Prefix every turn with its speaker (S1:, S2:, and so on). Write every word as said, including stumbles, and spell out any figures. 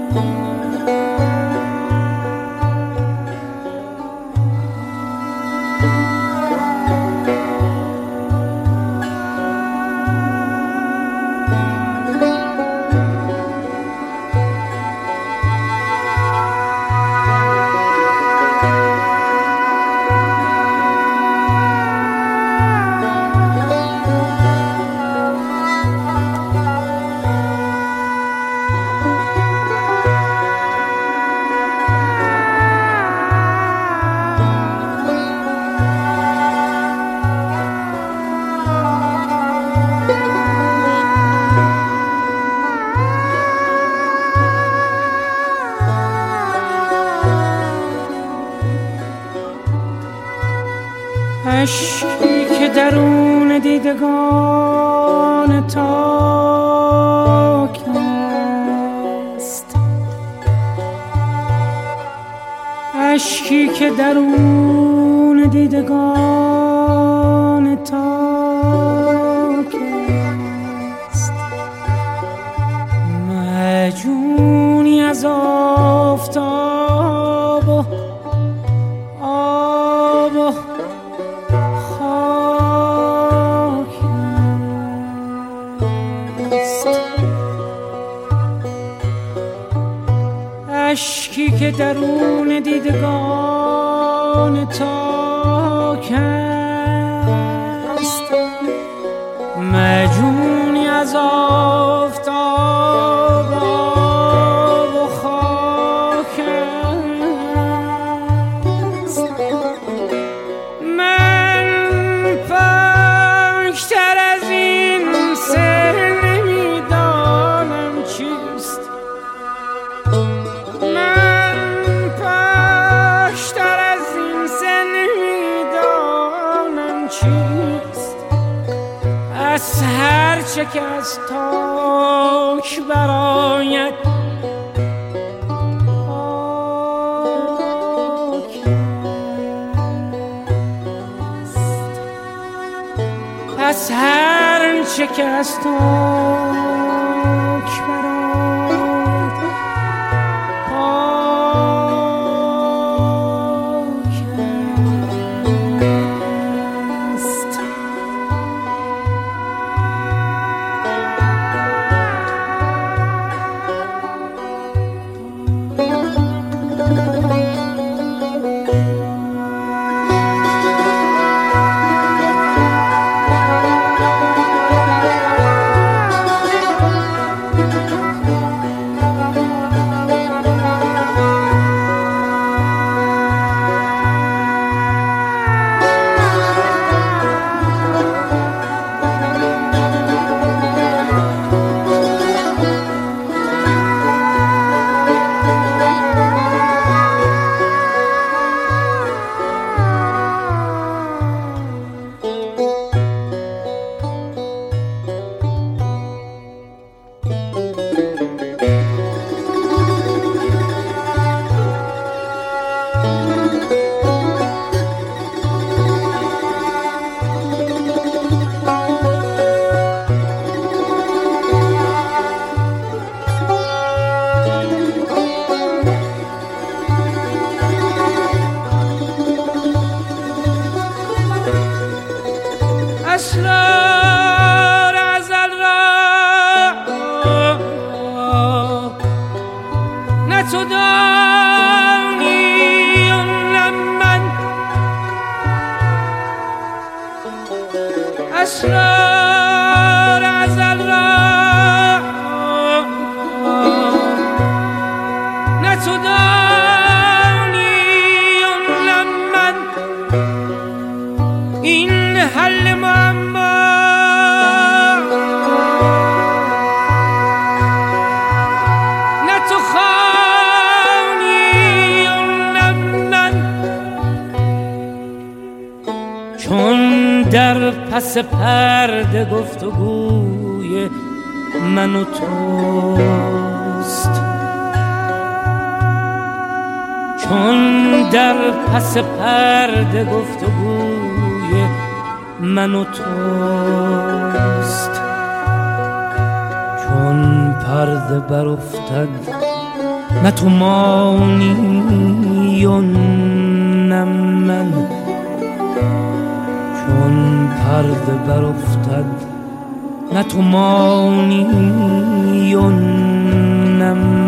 S1: اشکی که درون دیدگان تاک است، اشکی که درون دیدگان تاک است، معجونی از آفتاب و آب و اشکی که درون دیدگان تاک است، معجونی از آفتاب و خاک است. من پاکتر از این سر نمیدانم چیست، از هر چه که از تاک براید پاک است، از هر چه که از تاک براید پاک است. اسرار ازل را نه تو دانی و نه من، اسرار ازل را نه تو دانی و نه من، این حل معما نه تو خوانی و نه من، چون در پس پرده گفتگوی من و توست، چون در پس پرده گفتگوی من و توست، چون پرده برافتد نه تو مانی و نه من. چون پرده برافتد نه تو مانی و نه